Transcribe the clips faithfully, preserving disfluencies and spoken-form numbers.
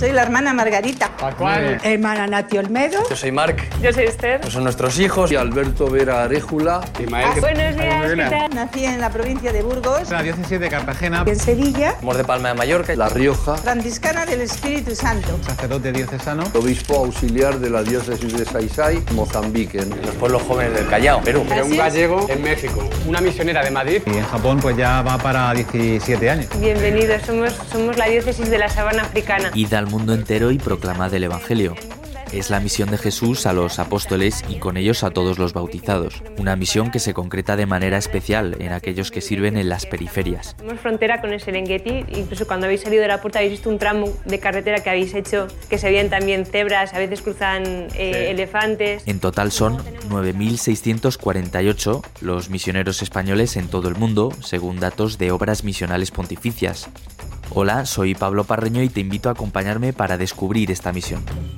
Soy la hermana Margarita. Pascual. Hermana Nati Olmedo. Yo soy Marc. Yo soy Esther. Pues son nuestros hijos. Y Alberto Vera Aréjula. Ismael. Ah, buenos días, ¿qué tal? Nací en la provincia de Burgos. La diócesis de Cartagena. En Sevilla. Somos de Palma de Mallorca. La Rioja. Franciscana del Espíritu Santo. Sacerdote diocesano. Obispo auxiliar de la diócesis de Saisai, Mozambique. En los pueblos jóvenes del Callao, Perú. Pero un gallego en México. Una misionera de Madrid. Y en Japón pues ya va para diecisiete años. Bienvenidos, somos, somos la diócesis de la Sabana Africana. Id al mundo entero y proclamad el Evangelio. Es la misión de Jesús a los apóstoles y con ellos a todos los bautizados. Una misión que se concreta de manera especial en aquellos que sirven en las periferias. Somos frontera con el Serengeti, incluso cuando habéis salido de la puerta habéis visto un tramo de carretera que habéis hecho, que se veían también cebras, a veces cruzan eh, sí. elefantes. En total son nueve mil seiscientos cuarenta y ocho los misioneros españoles en todo el mundo, según datos de Obras Misionales Pontificias. Hola, soy Pablo Parreño y te invito a acompañarme para descubrir esta misión.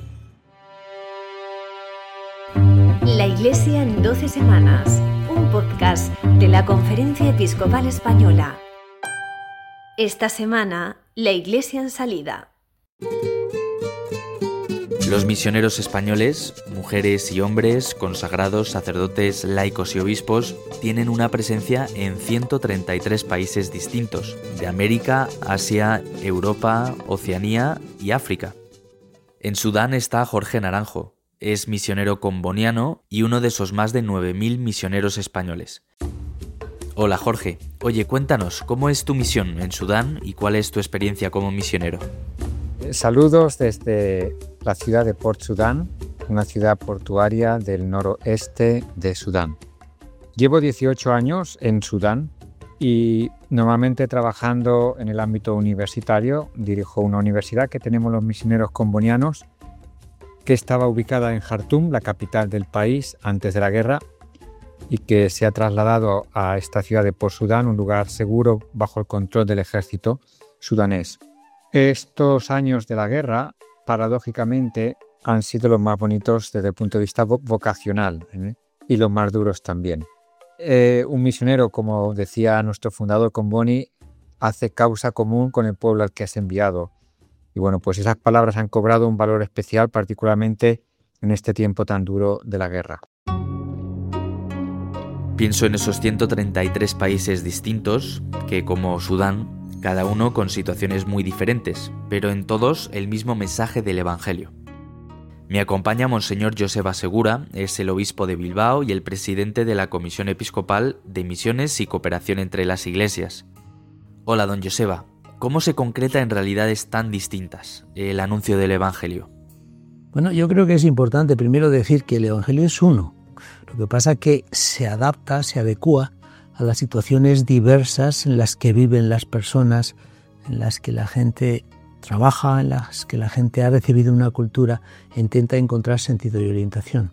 La Iglesia en doce semanas, un podcast de la Conferencia Episcopal Española. Esta semana, la Iglesia en salida. Los misioneros españoles, mujeres y hombres, consagrados, sacerdotes, laicos y obispos, tienen una presencia en ciento treinta y tres países distintos, de América, Asia, Europa, Oceanía y África. En Sudán está Jorge Naranjo. Es misionero comboniano y uno de esos más de nueve mil misioneros españoles. Hola Jorge, oye, cuéntanos, ¿cómo es tu misión en Sudán y cuál es tu experiencia como misionero? Saludos desde la ciudad de Port Sudán, una ciudad portuaria del noroeste de Sudán. Llevo dieciocho años en Sudán y normalmente trabajando en el ámbito universitario. Dirijo una universidad que tenemos los misioneros combonianos, que estaba ubicada en Jartum, la capital del país, antes de la guerra, y que se ha trasladado a esta ciudad de Port Sudán, un lugar seguro bajo el control del ejército sudanés. Estos años de la guerra, paradójicamente, han sido los más bonitos desde el punto de vista vocacional, ¿eh? Y los más duros también. Eh, un misionero, como decía nuestro fundador Comboni, hace causa común con el pueblo al que has enviado. Y bueno, pues esas palabras han cobrado un valor especial, particularmente en este tiempo tan duro de la guerra. Pienso en esos ciento treinta y tres países distintos, que como Sudán, cada uno con situaciones muy diferentes, pero en todos el mismo mensaje del Evangelio. Me acompaña Monseñor Joseba Segura, es el obispo de Bilbao y el presidente de la Comisión Episcopal de Misiones y Cooperación entre las Iglesias. Hola, don Joseba. ¿Cómo se concreta en realidades tan distintas el anuncio del Evangelio? Bueno, yo creo que es importante primero decir que el Evangelio es uno. Lo que pasa es que se adapta, se adecúa a las situaciones diversas en las que viven las personas, en las que la gente trabaja, en las que la gente ha recibido una cultura e intenta encontrar sentido y orientación.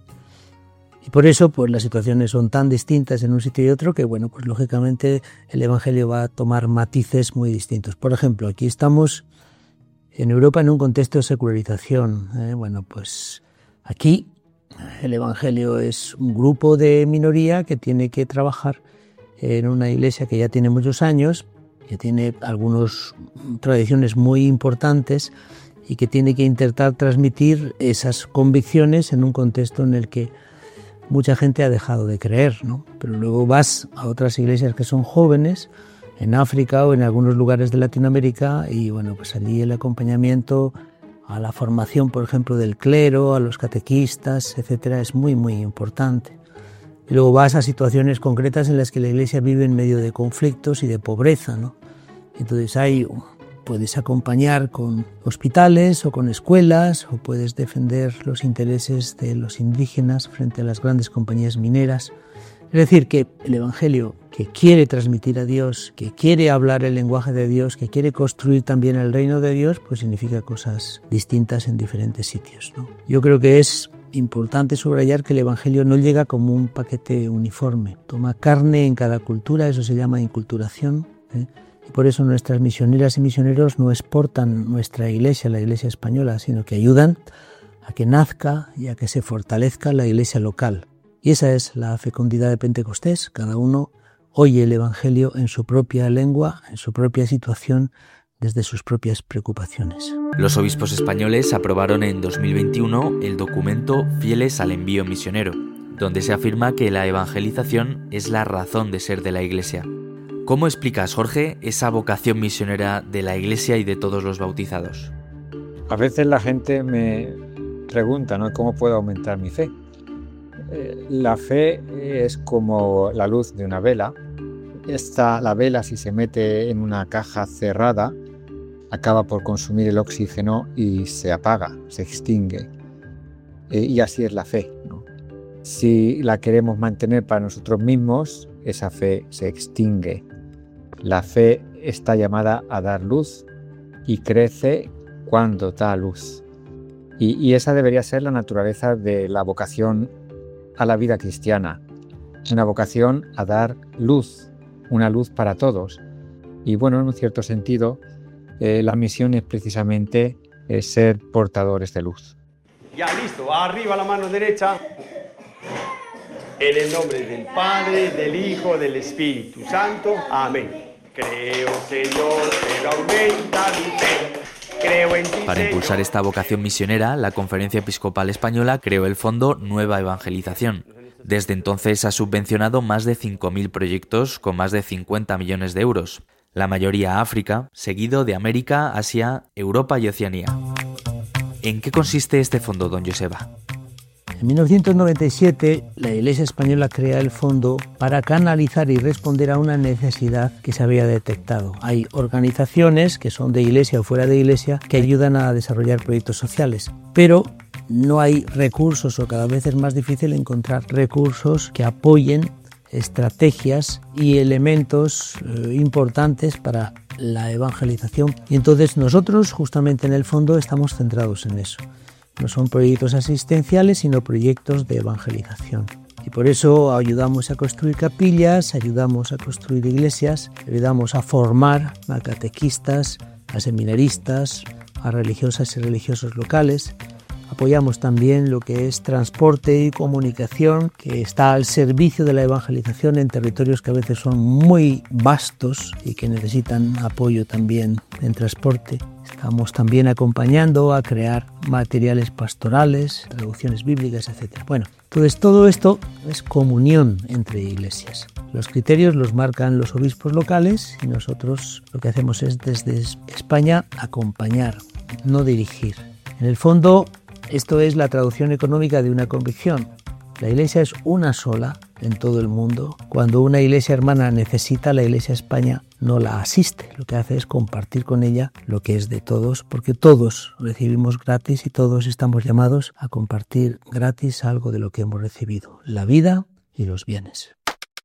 Y por eso, pues las situaciones son tan distintas en un sitio y otro que, bueno, pues lógicamente el Evangelio va a tomar matices muy distintos. Por ejemplo, aquí estamos en Europa en un contexto de secularización. ¿eh? Bueno, pues aquí el Evangelio es un grupo de minoría que tiene que trabajar en una iglesia que ya tiene muchos años, que tiene algunas tradiciones muy importantes y que tiene que intentar transmitir esas convicciones en un contexto en el que mucha gente ha dejado de creer, ¿no? Pero luego vas a otras iglesias que son jóvenes, en África o en algunos lugares de Latinoamérica, y bueno, pues allí el acompañamiento a la formación, por ejemplo, del clero, a los catequistas, etcétera, es muy, muy importante. Y luego vas a situaciones concretas en las que la iglesia vive en medio de conflictos y de pobreza, ¿no? Entonces hay... Puedes acompañar con hospitales o con escuelas, o puedes defender los intereses de los indígenas frente a las grandes compañías mineras. Es decir, que el Evangelio, que quiere transmitir a Dios, que quiere hablar el lenguaje de Dios, que quiere construir también el reino de Dios, pues significa cosas distintas en diferentes sitios, ¿no? Yo creo que es importante subrayar que el Evangelio no llega como un paquete uniforme. Toma carne en cada cultura, eso se llama inculturación, ¿eh? Y por eso nuestras misioneras y misioneros no exportan nuestra iglesia, la iglesia española, sino que ayudan a que nazca y a que se fortalezca la iglesia local. Y esa es la fecundidad de Pentecostés. Cada uno oye el Evangelio en su propia lengua, en su propia situación desde sus propias preocupaciones. Los obispos españoles aprobaron en dos mil veintiuno el documento Fieles al envío misionero, donde se afirma que la evangelización es la razón de ser de la Iglesia. ¿Cómo explicas, Jorge, esa vocación misionera de la Iglesia y de todos los bautizados? A veces la gente me pregunta, ¿no?, ¿cómo puedo aumentar mi fe? Eh, la fe es como la luz de una vela. Esta, la vela, si se mete en una caja cerrada, acaba por consumir el oxígeno y se apaga, se extingue. Eh, y así es la fe, ¿no? Si la queremos mantener para nosotros mismos, esa fe se extingue. La fe está llamada a dar luz y crece cuando da luz. Y, y esa debería ser la naturaleza de la vocación a la vida cristiana. Una vocación a dar luz, una luz para todos. Y bueno, en un cierto sentido, eh, la misión es precisamente eh, ser portadores de luz. Ya, listo. Arriba la mano derecha. En el nombre del Padre, del Hijo, del Espíritu Santo. Amén. Creo, Señor, pero aumenta mi fe. Creo en ti, Para Señor. impulsar esta vocación misionera, la Conferencia Episcopal Española creó el Fondo Nueva Evangelización. Desde entonces ha subvencionado más de cinco mil proyectos con más de cincuenta millones de euros. La mayoría a África, seguido de América, Asia, Europa y Oceanía. ¿En qué consiste este fondo, don Joseba? En mil novecientos noventa y siete, la Iglesia Española crea el fondo para canalizar y responder a una necesidad que se había detectado. Hay organizaciones que son de Iglesia o fuera de Iglesia que ayudan a desarrollar proyectos sociales, pero no hay recursos, o cada vez es más difícil encontrar recursos que apoyen estrategias y elementos eh, importantes para la evangelización. Y entonces nosotros, justamente en el fondo, estamos centrados en eso. No son proyectos asistenciales, sino proyectos de evangelización. Y por eso ayudamos a construir capillas, ayudamos a construir iglesias, ayudamos a formar a catequistas, a seminaristas, a religiosas y religiosos locales. Apoyamos también lo que es transporte y comunicación, que está al servicio de la evangelización en territorios que a veces son muy vastos y que necesitan apoyo también en transporte. Estamos también acompañando a crear materiales pastorales, traducciones bíblicas, etcétera. Bueno, entonces todo esto es comunión entre iglesias. Los criterios los marcan los obispos locales y nosotros lo que hacemos es desde España acompañar, no dirigir. En el fondo, esto es la traducción económica de una convicción. La iglesia es una sola en todo el mundo. Cuando una iglesia hermana necesita, la Iglesia España no la asiste. Lo que hace es compartir con ella lo que es de todos, porque todos recibimos gratis y todos estamos llamados a compartir gratis algo de lo que hemos recibido, la vida y los bienes.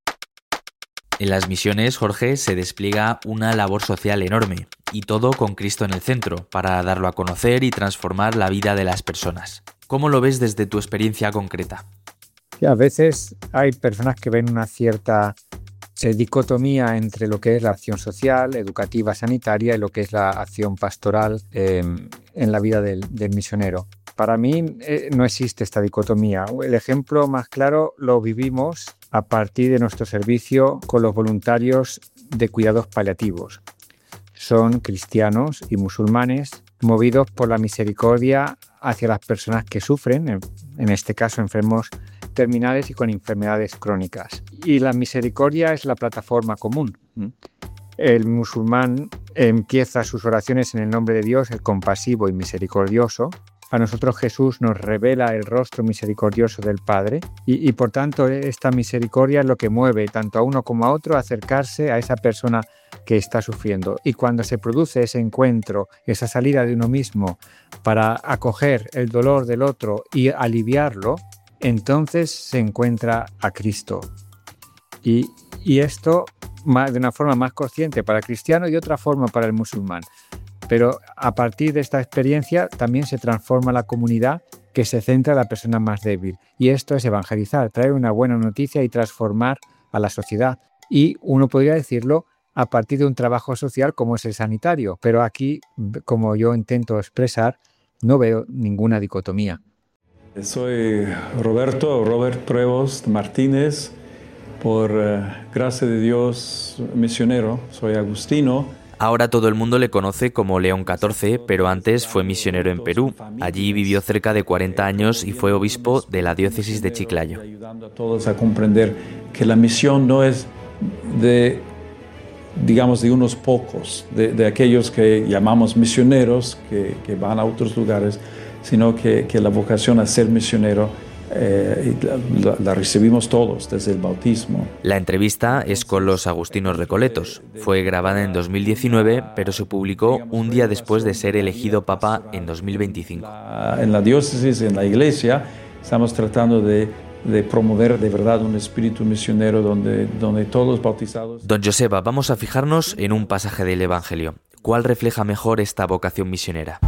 En las misiones, Jorge, se despliega una labor social enorme, y todo con Cristo en el centro, para darlo a conocer y transformar la vida de las personas. ¿Cómo lo ves desde tu experiencia concreta? Sí, a veces hay personas que ven una cierta eh, dicotomía entre lo que es la acción social, educativa, sanitaria y lo que es la acción pastoral eh, en la vida del, del misionero. Para mí eh, no existe esta dicotomía. El ejemplo más claro lo vivimos a partir de nuestro servicio con los voluntarios de cuidados paliativos. Son cristianos y musulmanes movidos por la misericordia hacia las personas que sufren, en este caso enfermos terminales y con enfermedades crónicas. Y la misericordia es la plataforma común. El musulmán empieza sus oraciones en el nombre de Dios, el compasivo y misericordioso. A nosotros Jesús nos revela el rostro misericordioso del Padre y, y por tanto esta misericordia es lo que mueve tanto a uno como a otro a acercarse a esa persona que está sufriendo. Y cuando se produce ese encuentro, esa salida de uno mismo para acoger el dolor del otro y aliviarlo, entonces se encuentra a Cristo. Y, y esto más, de una forma más consciente para el cristiano y de otra forma para el musulmán. Pero a partir de esta experiencia también se transforma la comunidad que se centra en la persona más débil. Y esto es evangelizar, traer una buena noticia y transformar a la sociedad. Y uno podría decirlo a partir de un trabajo social como es el sanitario. Pero aquí, como yo intento expresar, no veo ninguna dicotomía. Soy Roberto, Robert Prevost Martínez, por uh, gracia de Dios misionero. Soy agustino. Ahora todo el mundo le conoce como León catorce, pero antes fue misionero en Perú. Allí vivió cerca de cuarenta años y fue obispo de la diócesis de Chiclayo. Ayudando a todos a comprender que la misión no es de, digamos, de unos pocos, de, de aquellos que llamamos misioneros, que, que van a otros lugares, sino que, que la vocación a ser misionero Eh, la, la recibimos todos desde el bautismo. La entrevista es con los agustinos recoletos. Fue grabada en dos mil diecinueve, pero se publicó un día después de ser elegido papa en dos mil veinticinco. La, en la diócesis, en la iglesia, estamos tratando de, de promover de verdad un espíritu misionero donde, donde todos los bautizados... Don Joseba, vamos a fijarnos en un pasaje del Evangelio. ¿Cuál refleja mejor esta vocación misionera?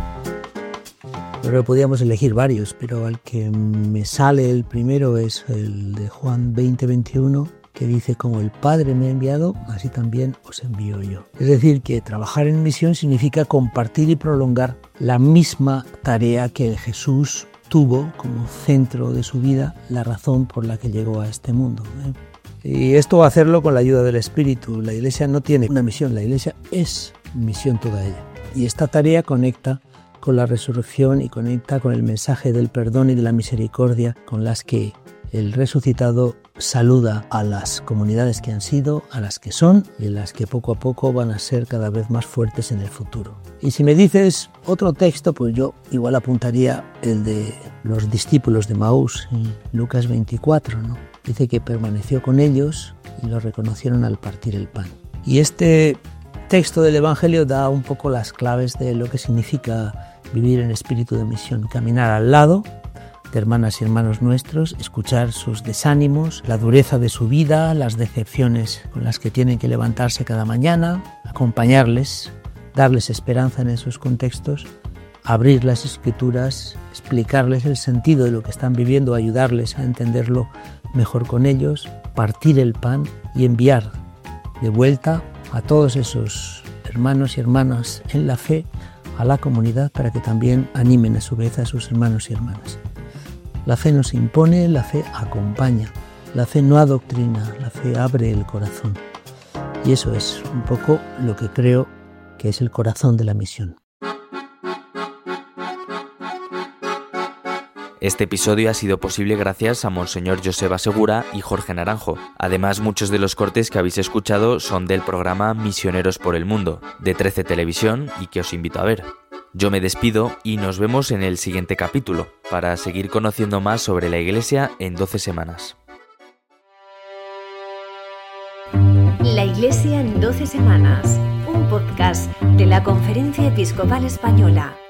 Pero podíamos elegir varios, pero al que me sale el primero es el de Juan veinte veintiuno, que dice: como el Padre me ha enviado, así también os envío yo. Es decir, que trabajar en misión significa compartir y prolongar la misma tarea que Jesús tuvo como centro de su vida, la razón por la que llegó a este mundo, ¿eh? Y esto hacerlo con la ayuda del Espíritu. La Iglesia no tiene una misión, la Iglesia es misión toda ella. Y esta tarea conecta con la resurrección y conecta con el mensaje del perdón y de la misericordia con las que el resucitado saluda a las comunidades que han sido, a las que son y a las que poco a poco van a ser cada vez más fuertes en el futuro. Y si me dices otro texto, pues yo igual apuntaría el de los discípulos de Maús en Lucas veinticuatro, ¿no? Dice que permaneció con ellos y lo reconocieron al partir el pan. Y este texto del Evangelio da un poco las claves de lo que significa vivir en espíritu de misión: caminar al lado de hermanas y hermanos nuestros, escuchar sus desánimos, la dureza de su vida, las decepciones con las que tienen que levantarse cada mañana, acompañarles, darles esperanza en esos contextos, abrir las Escrituras, explicarles el sentido de lo que están viviendo, ayudarles a entenderlo mejor con ellos, partir el pan y enviar de vuelta a todos esos hermanos y hermanas en la fe a la comunidad para que también animen a su vez a sus hermanos y hermanas. La fe no se impone, la fe acompaña, la fe no adoctrina, la fe abre el corazón. Y eso es un poco lo que creo que es el corazón de la misión. Este episodio ha sido posible gracias a Monseñor Joseba Segura y Jorge Naranjo. Además, muchos de los cortes que habéis escuchado son del programa Misioneros por el Mundo, de trece Televisión, y que os invito a ver. Yo me despido y nos vemos en el siguiente capítulo, para seguir conociendo más sobre la Iglesia en doce semanas. La Iglesia en doce semanas, un podcast de la Conferencia Episcopal Española.